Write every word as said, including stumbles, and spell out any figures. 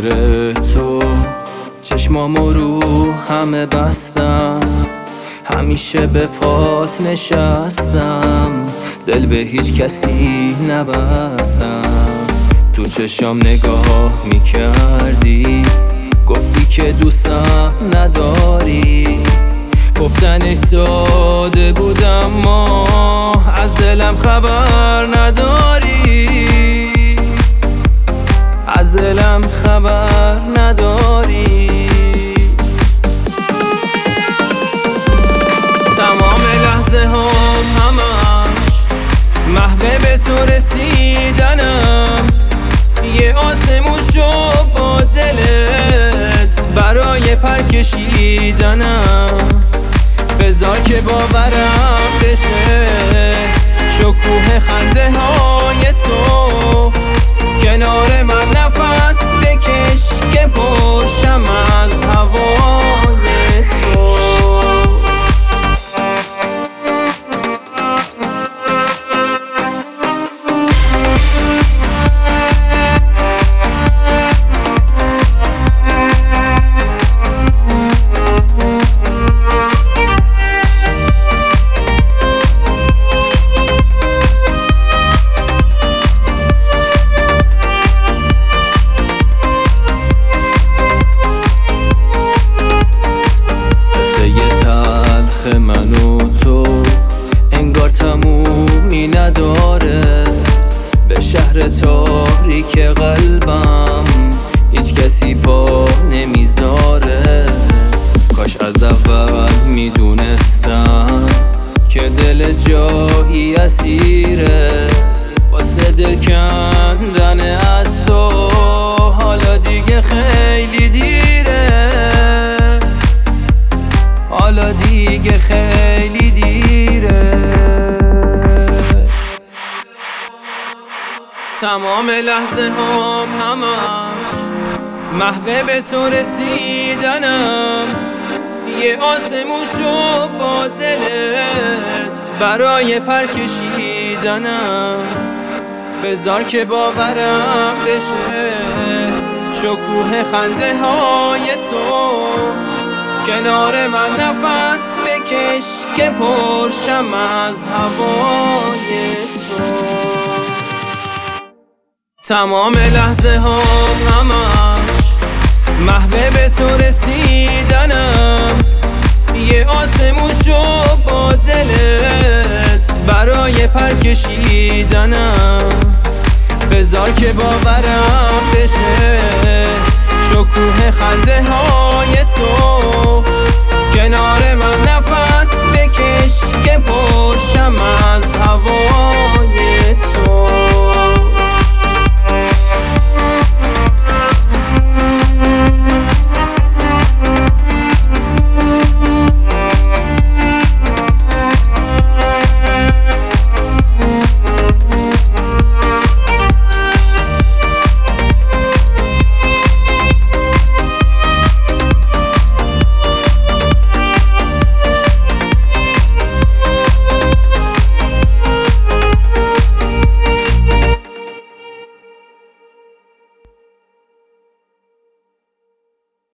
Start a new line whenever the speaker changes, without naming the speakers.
خاطر تو چشمامو رو همه بستم، همیشه به پات نشستم، دل به هیچ کسی نبستم. تو چشام نگاه میکردی، گفتی که دوستم نداری. گفتنش ساده بود اما از دلم خبر نداری، از دلم خبر نداری. تمام لحظه هم همش محو به تو رسیدنم، یه آسمون شو با دلت برای پر کشیدنم. بذار که باورم بشه شکوه خنده های تو، کنار من نفس بکش که پرشم از هوای تو. من و تو انگار تمومی نداره، به شهر تاریک قلبم هیچ کسی پا نمیذاره. کاش از اول میدونستم که دل جایی اسیره، واسه دل کندن از تو حالا دیگه خیلی دیره، حالا دیگه خیلی دیره. تمام لحظه هم همش محو به تو رسیدنم، یه آسمون شو با دلت برای پر کشیدنم. بذار که باورم بشه شکوه خنده های تو، کنار من نفس بکش که پرشم از هوای تو. تمام لحظه هم همش محو به تو رسیدنم، یه آسمون شو با دلت برای پر کشیدنم. بذار که باورم بشه شکوه خنده های تو، کنار من نفس بکش که پرشم از هوای تو.